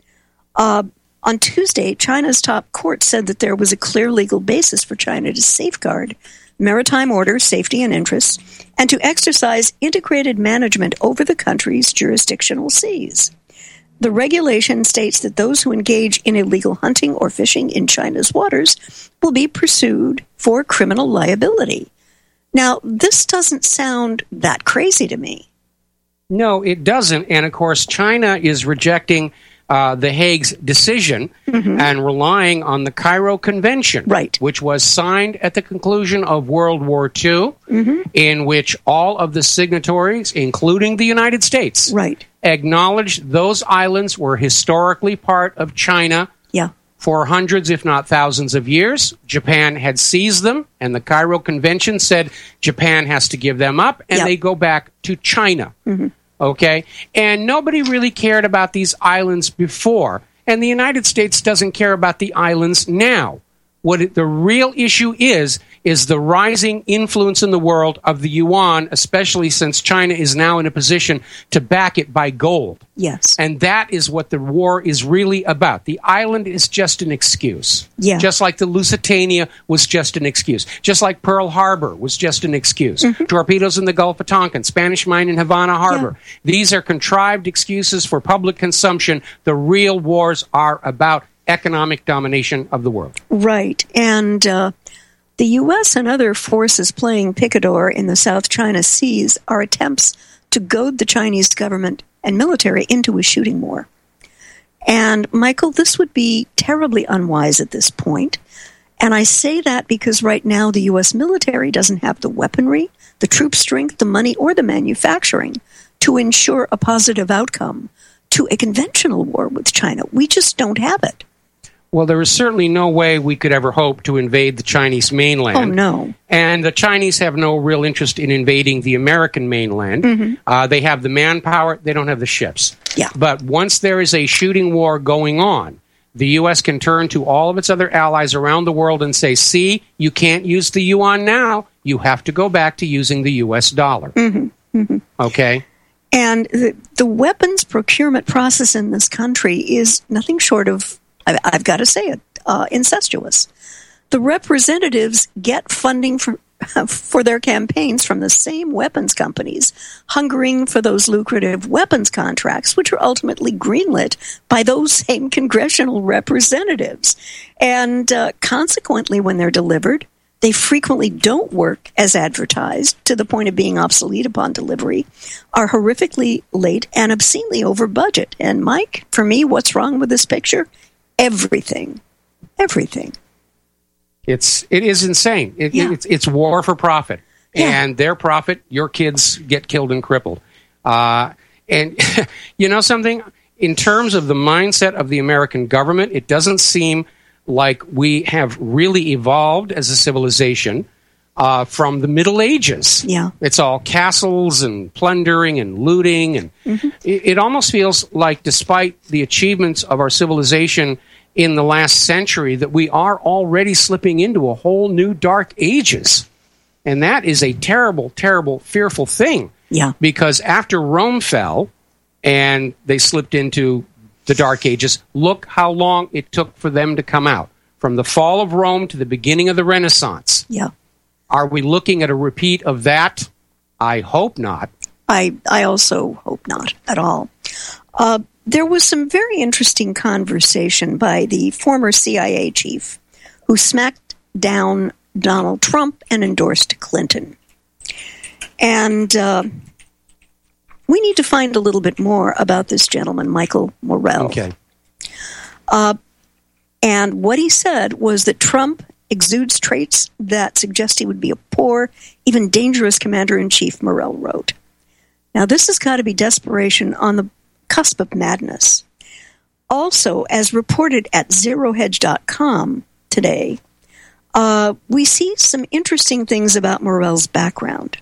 Uh, on Tuesday, China's top court said that there was a clear legal basis for China to safeguard maritime order, safety, and interests, and to exercise integrated management over the country's jurisdictional seas. The regulation states that those who engage in illegal hunting or fishing in China's waters will be pursued for criminal liability. Now, this doesn't sound that crazy to me. No, it doesn't. And of course, China is rejecting uh, The Hague's decision Mhm. and relying on the Cairo Convention, right, which was signed at the conclusion of World War Two, Mhm. in which all of the signatories, including the United States, right, acknowledged those islands were historically part of China. Yeah. For hundreds, if not thousands of years. Japan had seized them, and the Cairo Convention said Japan has to give them up, and Yep. they go back to China. Mhm. Okay? And nobody really cared about these islands before, and the United States doesn't care about the islands now. What it, the real issue is, is the rising influence in the world of the yuan, especially since China is now in a position to back it by gold. Yes. And that is what the war is really about. The island is just an excuse. Yeah. Just like the Lusitania was just an excuse. Just like Pearl Harbor was just an excuse. Mm-hmm. Torpedoes in the Gulf of Tonkin, Spanish mine in Havana Harbor. These are contrived excuses for public consumption. The real wars are about economic domination of the world. Right. And uh, the U S and other forces playing picador in the South China Seas are attempts to goad the Chinese government and military into a shooting war. And, Michael, this would be terribly unwise at this point. And I say that because right now the U S military doesn't have the weaponry, the troop strength, the money, or the manufacturing to ensure a positive outcome to a conventional war with China. We just don't have it. Well, there is certainly no way we could ever hope to invade the Chinese mainland. Oh, no. And the Chinese have no real interest in invading the American mainland. Mhm. Uh, they have the manpower. They don't have the ships. Yeah. But once there is a shooting war going on, the U S can turn to all of its other allies around the world and say, see, you can't use the yuan now. You have to go back to using the U S dollar. Mhm. Mhm. Okay? And the, the weapons procurement process in this country is nothing short of, I, I've got to say it, uh, incestuous. The representatives get funding for, for their campaigns from the same weapons companies, hungering for those lucrative weapons contracts, which are ultimately greenlit by those same congressional representatives. And uh, consequently, when they're delivered, they frequently don't work as advertised, to the point of being obsolete upon delivery, are horrifically late and obscenely over budget. And Mike, for me, what's wrong with this picture? Everything. Everything. It's it is insane. It, Yeah. it's it's war for profit, Yeah. and their profit, your kids get killed and crippled. Uh, and you know something? In terms of the mindset of the American government, it doesn't seem like we have really evolved as a civilization uh, from the Middle Ages. Yeah. It's all castles and plundering and looting, and it, it almost feels like, despite the achievements of our civilization in the last century, that we are already slipping into a whole new dark ages. And that is a terrible, terrible, fearful thing. Yeah. Because after Rome fell and they slipped into the dark ages, look how long it took for them to come out. From the fall of Rome to the beginning of the Renaissance. Yeah. Are we looking at a repeat of that? I hope not. I, I also hope not at all. Uh, there was some very interesting conversation by the former C I A chief who smacked down Donald Trump and endorsed Clinton. And uh, we need to find a little bit more about this gentleman, Michael Morell. Okay. Uh, and what he said was that Trump exudes traits that suggest he would be a poor, even dangerous commander-in-chief, Morell wrote. Now, this has got to be desperation on the cusp of madness. Also, as reported at zero hedge dot com today, uh, we see some interesting things about Morell's background.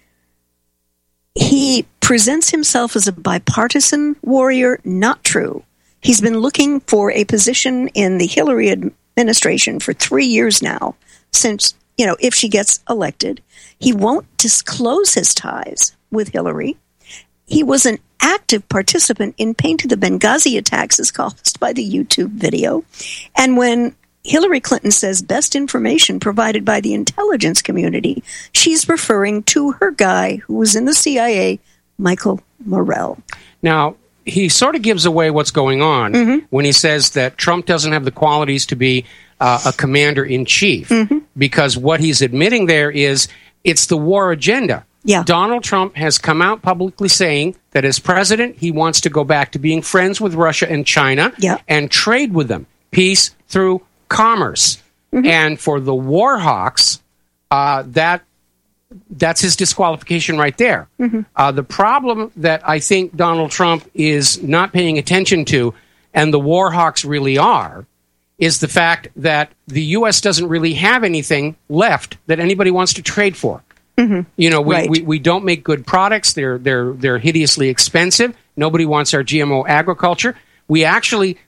He presents himself as a bipartisan warrior. Not true. He's been looking for a position in the Hillary administration for three years now, since, you know, if she gets elected. He won't disclose his ties with Hillary. He was an active participant in painting the Benghazi attacks as caused by the YouTube video. And when Hillary Clinton says best information provided by the intelligence community, she's referring to her guy who was in the C I A, Michael Morell. Now, he sort of gives away what's going on Mm-hmm. when he says that Trump doesn't have the qualities to be uh, a commander-in-chief, Mm-hmm. because what he's admitting there is it's the war agenda. Yeah. Donald Trump has come out publicly saying that as president, he wants to go back to being friends with Russia and China Yeah. and trade with them. Peace through commerce. Mm-hmm. And for the war hawks, uh, that that's his disqualification right there. Mm-hmm. Uh, the problem that I think Donald Trump is not paying attention to, and the war hawks really are, is the fact that the U S doesn't really have anything left that anybody wants to trade for. Mm-hmm. You know, we, Right. we, we don't make good products. They're they're they're hideously expensive. Nobody wants our G M O agriculture. We actually,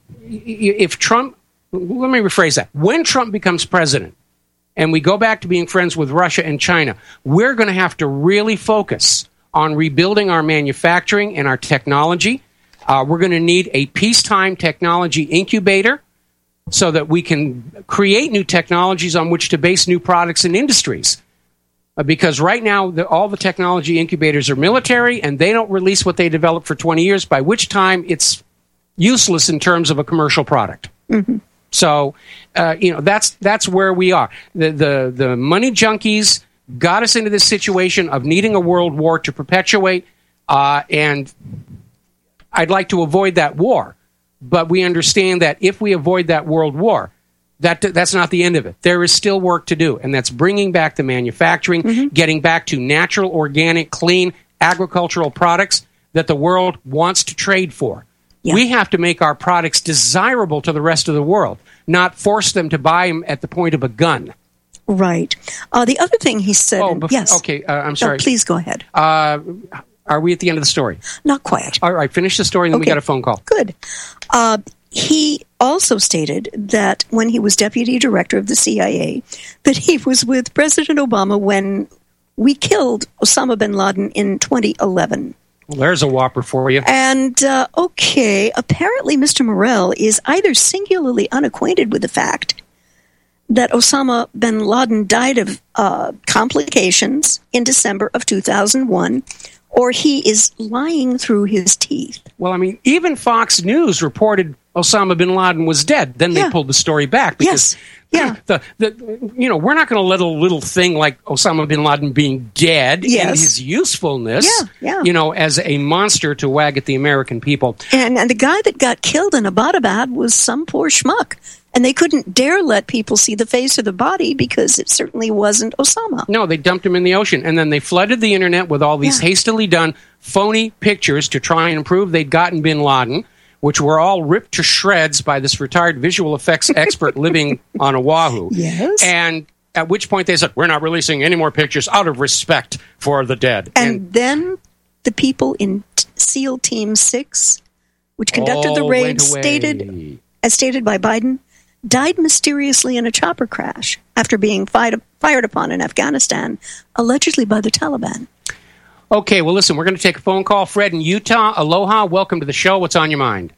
if Trump, let me rephrase that. When Trump becomes president and we go back to being friends with Russia and China, we're going to have to really focus on rebuilding our manufacturing and our technology. Uh, we're going to need a peacetime technology incubator so that we can create new technologies on which to base new products and industries. Uh, because right now, the, all the technology incubators are military, and they don't release what they develop for twenty years, by which time it's useless in terms of a commercial product. Mm-hmm. So, uh, you know, that's that's where we are. The, the the money junkies got us into this situation of needing a world war to perpetuate, uh, and I'd like to avoid that war. But we understand that if we avoid that world war, that that's not the end of it. There is still work to do, and that's bringing back the manufacturing, Mm-hmm. getting back to natural, organic, clean agricultural products that the world wants to trade for. Yeah. We have to make our products desirable to the rest of the world, not force them to buy them at the point of a gun. Right. Uh, the other thing he said, Oh, and- bef- yes. okay, uh, I'm No, sorry. please go ahead. Uh, are we at the end of the story? Not quite. All right, finish the story, and then we Okay. got a phone call. Good. Uh, he also stated that when he was deputy director of the C I A, that he was with President Obama when we killed Osama bin Laden in twenty eleven. Well, there's a whopper for you. And, uh, okay, apparently Mister Morell is either singularly unacquainted with the fact that Osama bin Laden died of uh, complications in December of two thousand one, or he is lying through his teeth. Well, I mean, even Fox News reported Osama bin Laden was dead. Then they Yeah. pulled the story back because Yes. Yeah. the, the you know, we're not going to let a little thing like Osama bin Laden being dead Yes. and his usefulness, Yeah, yeah. you know, as a monster to wag at the American people. And, and the guy that got killed in Abbottabad was some poor schmuck. And they couldn't dare let people see the face of the body because it certainly wasn't Osama. No, they dumped him in the ocean. And then they flooded the internet with all these Yeah. hastily done phony pictures to try and prove they'd gotten bin Laden, which were all ripped to shreds by this retired visual effects expert living on Oahu. Yes. And at which point they said, we're not releasing any more pictures out of respect for the dead. And, then the people in t- SEAL Team six, which conducted the all raid, went away. stated, as stated by Biden, died mysteriously in a chopper crash after being fired, fired upon in Afghanistan, allegedly by the Taliban. Okay, well, listen, we're going to take a phone call. Fred in Utah, aloha, welcome to the show. What's on your mind?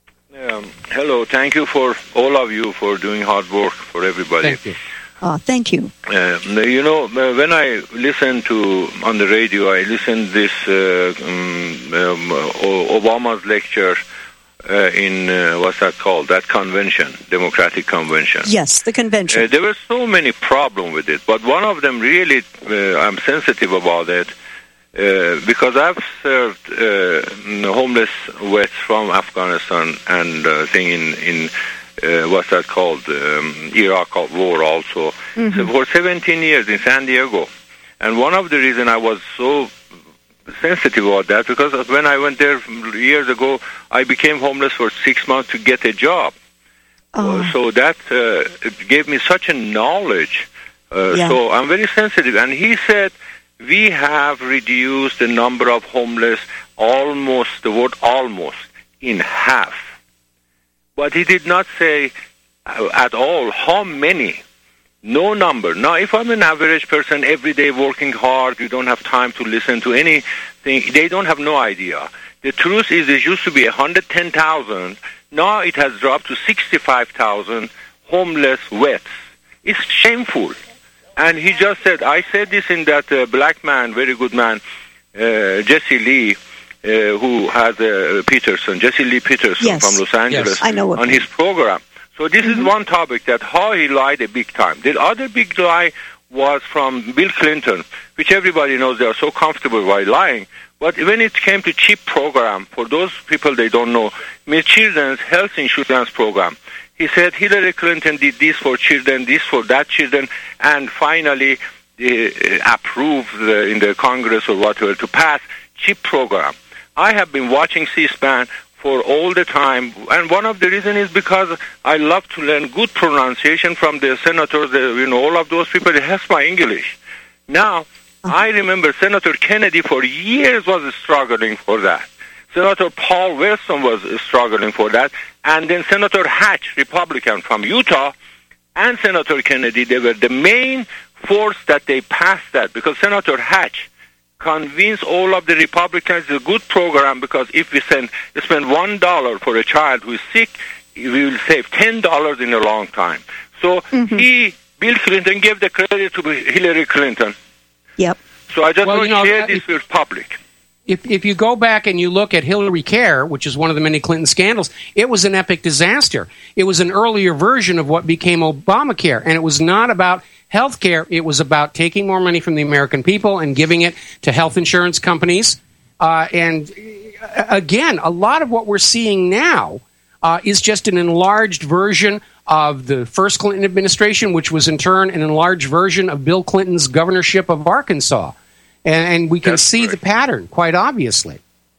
Um, hello, thank you for all of you for doing hard work for everybody. Thank you. Oh, thank you. Uh, you know, uh, when I listen to, on the radio, I listen this uh, um, um, O- Obama's lecture uh, in, uh, what's that called, that convention, Democratic Convention. Yes, the convention. Uh, there were so many problems with it, but one of them really, uh, I'm sensitive about it, uh, because I've served uh, homeless vets from Afghanistan and uh, thing in, in uh, what's that called, um, Iraq war also, Mhm. so for seventeen years in San Diego. And one of the reasons I was so sensitive about that, because when I went there years ago, I became homeless for six months to get a job. Uh, so that uh, it gave me such a knowledge. Uh, Yeah. So I'm very sensitive. And he said, we have reduced the number of homeless almost, the word almost, in half. But he did not say uh, at all how many. No number. Now, if I'm an average person, every day working hard, you don't have time to listen to anything, they don't have no idea. The truth is it used to be one hundred ten thousand. Now it has dropped to sixty-five thousand homeless vets. It's shameful. And he just said, I said this in that uh, black man, very good man, uh, Jesse Lee, uh, who has uh, Peterson, Jesse Lee Peterson Yes. from Los Angeles, Yes. I know what on his program. So this is one topic, that how he lied a big time. The other big lie was from Bill Clinton, which everybody knows they are so comfortable by lying. But when it came to CHIP program, for those people they don't know, means Children's Health Insurance Program, he said Hillary Clinton did this for children, this for that children, and finally uh, approved uh, in the Congress or whatever to pass CHIP program. I have been watching C-SPAN for all the time, and one of the reasons is because I love to learn good pronunciation from the senators, the, you know, all of those people. It helps my English. Now, I remember Senator Kennedy for years was struggling for that. Senator Paul Wellstone was struggling for that. And then Senator Hatch, Republican from Utah, and Senator Kennedy, they were the main force that they passed that, because Senator Hatch convinced all of the Republicans it's a good program, because if we send, spend one dollar for a child who is sick, we will save ten dollars in a long time. So he, Bill Clinton, gave the credit to Hillary Clinton. Yep. So I just Well, want you know, to share uh, this with public. If if you go back and you look at Hillary Care, which is one of the many Clinton scandals, it was an epic disaster. It was an earlier version of what became Obamacare, and it was not about health care. It was about taking more money from the American people and giving it to health insurance companies. Uh, and uh, again, a lot of what we're seeing now uh, is just an enlarged version of the first Clinton administration, which was in turn an enlarged version of Bill Clinton's governorship of Arkansas. And, and we can That's see correct. the pattern quite obviously.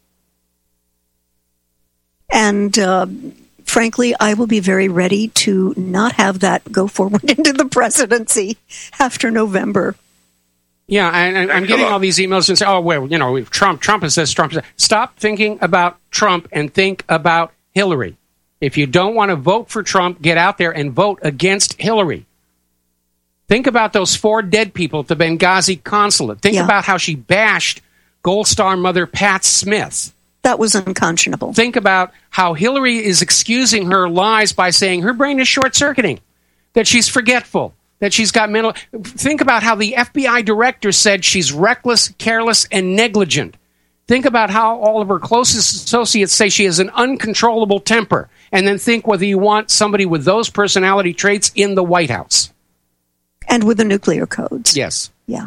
And uh, frankly, I will be very ready to not have that go forward into the presidency after November. Yeah, and, and I'm Thanks a getting lot. all these emails and say, "Oh, well, you know, if Trump, Trump has this, Trump has that." Stop thinking about Trump and think about Hillary. If you don't want to vote for Trump, get out there and vote against Hillary. Think about those four dead people at the Benghazi consulate. Think Yeah. about how she bashed Gold Star mother Pat Smith. That was unconscionable. Think about how Hillary is excusing her lies by saying her brain is short-circuiting, that she's forgetful, that she's got mental... Think about how the F B I director said she's reckless, careless, and negligent. Think about how all of her closest associates say she has an uncontrollable temper. And then think whether you want somebody with those personality traits in the White House. And with the nuclear codes. Yes. Yeah.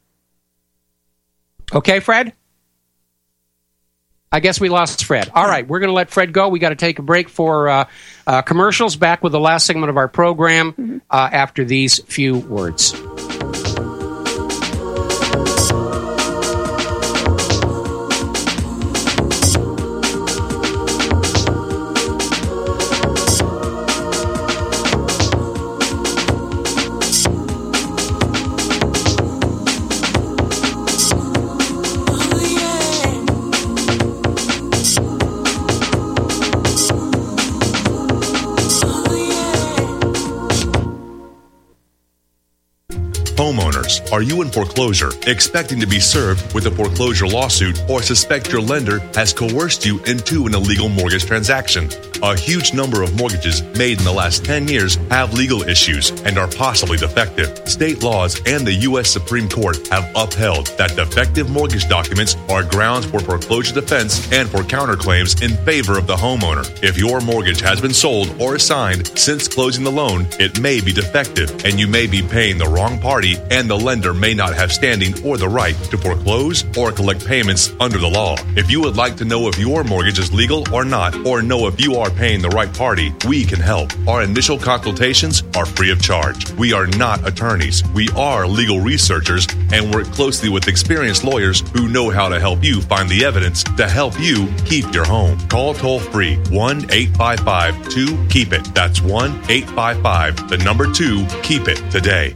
Okay, Fred? I guess we lost Fred. All right, we're going to let Fred go. We got to take a break for uh, uh, commercials. Back with the last segment of our program mm-hmm. uh, after these few words. Homeowners, are you in foreclosure, expecting to be served with a foreclosure lawsuit, or suspect your lender has coerced you into an illegal mortgage transaction? A huge number of mortgages made in the last ten years have legal issues and are possibly defective. State laws and the U S Supreme Court have upheld that defective mortgage documents are grounds for foreclosure defense and for counterclaims in favor of the homeowner. If your mortgage has been sold or assigned since closing the loan, it may be defective and you may be paying the wrong party, and the lender may not have standing or the right to foreclose or collect payments under the law. If you would like to know if your mortgage is legal or not, or know if you are paying the right party, we can help. Our initial consultations are free of charge. We are not attorneys. We are legal researchers and work closely with experienced lawyers who know how to help you find the evidence to help you keep your home. Call toll free one eight five five two keep it. That's one eight five five, the number two, keep it today.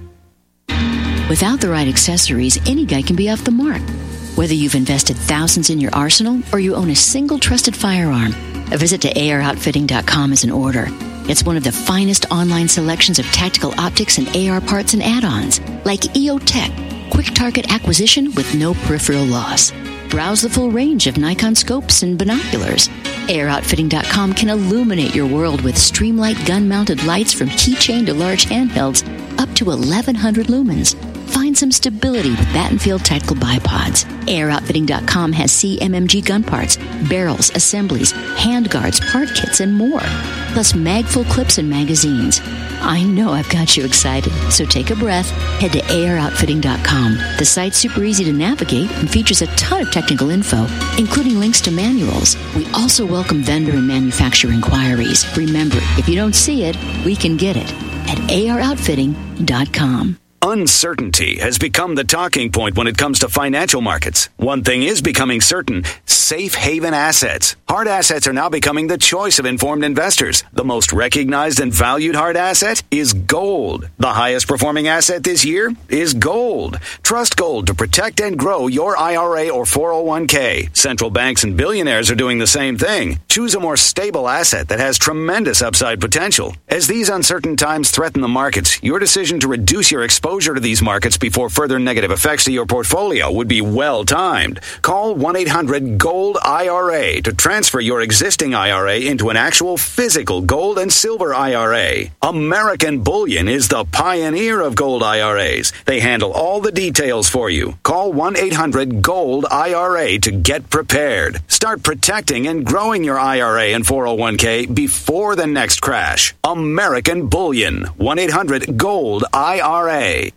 Without the right accessories, any guy can be off the mark. Whether you've invested thousands in your arsenal or you own a single trusted firearm, a visit to A R outfitting dot com is in order. It's one of the finest online selections of tactical optics and A R parts and add-ons, like E O Tech, quick target acquisition with no peripheral loss. Browse the full range of Nikon scopes and binoculars. A R outfitting dot com can illuminate your world with Streamlight gun-mounted lights from keychain to large handhelds up to eleven hundred lumens. Find some stability with Battenfield Tactical Bipods. A R outfitting dot com has C M M G gun parts, barrels, assemblies, handguards, part kits, and more. Plus magful clips and magazines. I know I've got you excited, so take a breath. Head to A R outfitting dot com. The site's super easy to navigate and features a ton of technical info, including links to manuals. We also welcome vendor and manufacturer inquiries. Remember, if you don't see it, we can get it at A R outfitting dot com. Uncertainty has become the talking point when it comes to financial markets. One thing is becoming certain: safe haven assets. Hard assets are now becoming the choice of informed investors. The most recognized and valued hard asset is gold. The highest performing asset this year is gold. Trust gold to protect and grow your I R A or four oh one k. Central banks and billionaires are doing the same thing. Choose a more stable asset that has tremendous upside potential. As these uncertain times threaten the markets, your decision to reduce your exposure to these markets before further negative effects to your portfolio would be well timed. Call one eight hundred gold I R A to transfer your existing I R A into an actual physical gold and silver I R A. American Bullion is the pioneer of gold I R As. They handle all the details for you. Call one eight hundred gold I R A to get prepared. Start protecting and growing your I R A and four oh one k before the next crash. American Bullion. one eight hundred gold I R A.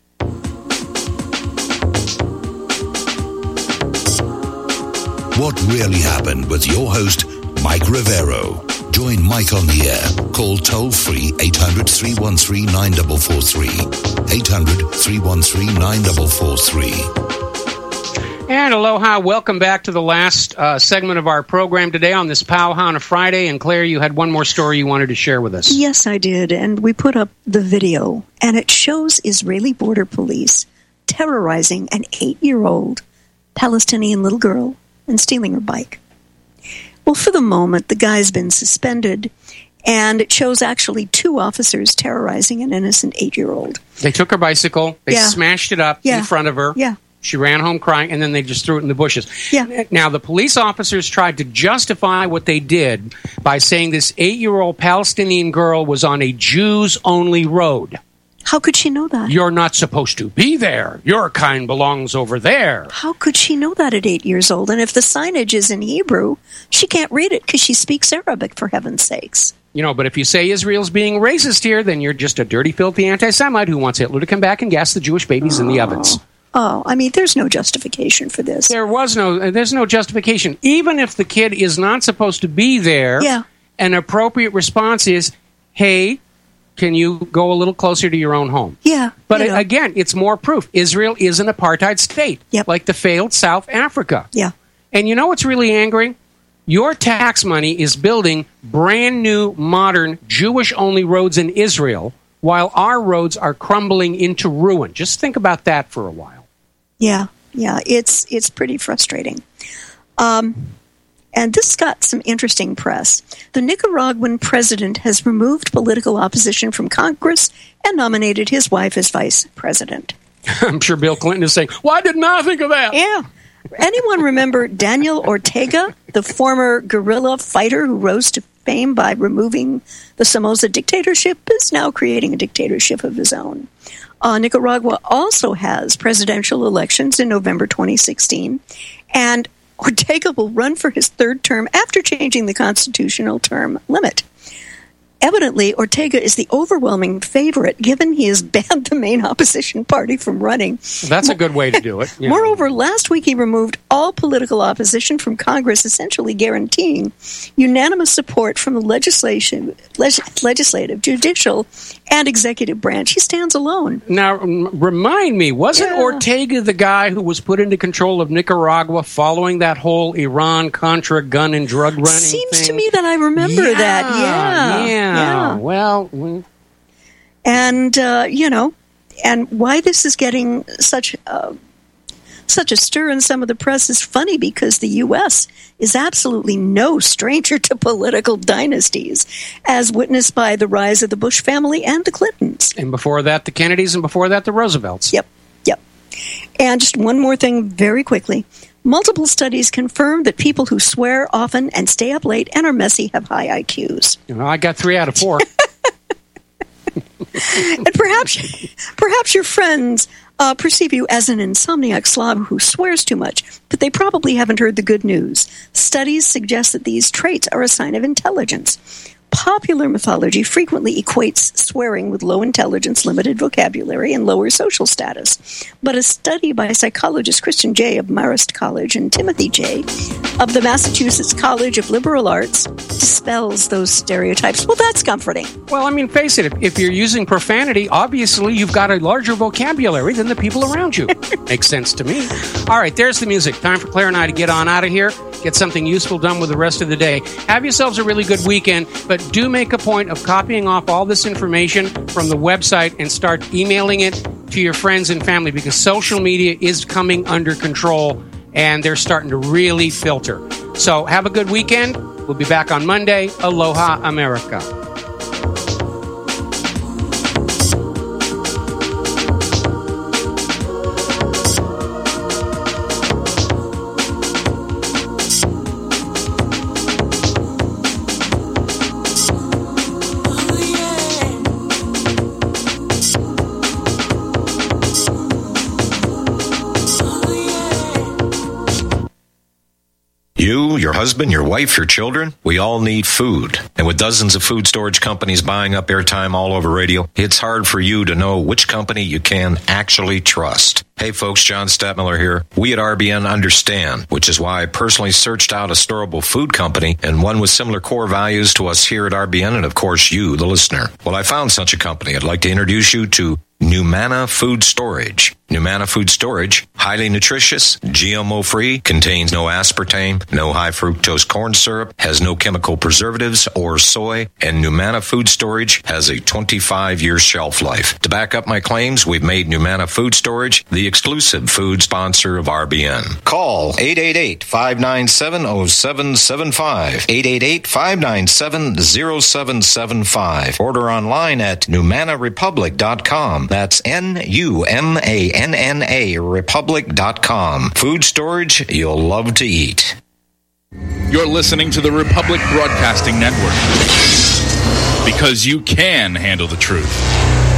What Really Happened with your host, Mike Rivero. Join Mike on the air. Call toll-free eight hundred, three one three, nine four four three. eight hundred, three one three, nine four four three. And aloha, welcome back to the last uh, segment of our program today on this Powwow on a Friday. And Claire, you had one more story you wanted to share with us. Yes, I did. And we put up the video, and it shows Israeli border police terrorizing an eight-year-old Palestinian little girl and stealing her bike. Well, for the moment, the guy's been suspended, and it shows actually two officers terrorizing an innocent eight-year-old. They took her bicycle, they yeah. smashed it up yeah. in front of her, yeah. She ran home crying, and then they just threw it in the bushes. Yeah. Now, the police officers tried to justify what they did by saying this eight-year-old Palestinian girl was on a Jews-only road. How could she know that? You're not supposed to be there. Your kind belongs over there. How could she know that at eight years old? And if the signage is in Hebrew, she can't read it because she speaks Arabic, for heaven's sakes. You know, but if you say Israel's being racist here, then you're just a dirty, filthy anti-Semite who wants Hitler to come back and gas the Jewish babies oh. in the ovens. Oh, I mean, there's no justification for this. There was no, there's no justification. Even if the kid is not supposed to be there, yeah. an appropriate response is, hey, can you go a little closer to your own home? Yeah. But you know. again, it's more proof. Israel is an apartheid state, yep. like the failed South Africa. Yeah. And you know what's really angering? Your tax money is building brand new, modern, Jewish-only roads in Israel, while our roads are crumbling into ruin. Just think about that for a while. Yeah, yeah, it's it's pretty frustrating. Um, and this got some interesting press. The Nicaraguan president has removed political opposition from Congress and nominated his wife as vice president. I'm sure Bill Clinton is saying, why didn't I think of that? Yeah. Anyone remember Daniel Ortega, the former guerrilla fighter who rose to fame by removing the Somoza dictatorship, is now creating a dictatorship of his own. Uh, Nicaragua also has presidential elections in November twenty sixteen, and Ortega will run for his third term after changing the constitutional term limit. Evidently, Ortega is the overwhelming favorite, given he has banned the main opposition party from running. That's a good way to do it. Yeah. Moreover, last week he removed all political opposition from Congress, essentially guaranteeing unanimous support from the legislation, leg- legislative, judicial, and executive branch. He stands alone. Now, remind me, wasn't yeah. Ortega the guy who was put into control of Nicaragua following that whole Iran-Contra gun and drug running Seems thing? to me that I remember yeah, that. Yeah. Yeah. Yeah. Well, we... and uh, you know, and why this is getting such uh, such a stir in some of the press is funny because the U S is absolutely no stranger to political dynasties, as witnessed by the rise of the Bush family and the Clintons. And before that, the Kennedys, and before that, the Roosevelts. Yep, yep. And just one more thing very quickly. Multiple studies confirm that people who swear often and stay up late and are messy have high I Qs. You know, I got three out of four. And perhaps, perhaps your friends uh, perceive you as an insomniac slob who swears too much, but they probably haven't heard the good news. Studies suggest that these traits are a sign of intelligence. Popular mythology frequently equates swearing with low intelligence, limited vocabulary, and lower social status. But a study by psychologist Christian Jay of Marist College and Timothy Jay of the Massachusetts College of Liberal Arts dispels those stereotypes. Well, that's comforting. Well, I mean, face it, if, if you're using profanity, obviously you've got a larger vocabulary than the people around you. Makes sense to me. All right, there's the music. Time for Claire and I to get on out of here, get something useful done with the rest of the day. Have yourselves a really good weekend, but do make a point of copying off all this information from the website and start emailing it to your friends and family, because social media is coming under control and they're starting to really filter. So have a good weekend. We'll be back on Monday. Aloha, America. You, your husband, your wife, your children, we all need food. And with dozens of food storage companies buying up airtime all over radio, it's hard for you to know which company you can actually trust. Hey folks, John Stadtmiller here. We at R B N understand, which is why I personally searched out a storable food company and one with similar core values to us here at R B N and of course you, the listener. Well, I found such a company. I'd like to introduce you to Numana Food Storage. Numana Food Storage, highly nutritious, G M O-free, contains no aspartame, no high fructose corn syrup, has no chemical preservatives or soy, and Numana Food Storage has a twenty-five year shelf life. To back up my claims, we've made Numana Food Storage the exclusive food sponsor of R B N. Call eight eight eight, five nine seven, zero seven seven five, eight eight eight, five nine seven, zero seven seven five. Order online at numana republic dot com. That's N U M A N N A, republic dot com. Food storage you'll love to eat. You're listening to the Republic Broadcasting Network, because you can handle the truth.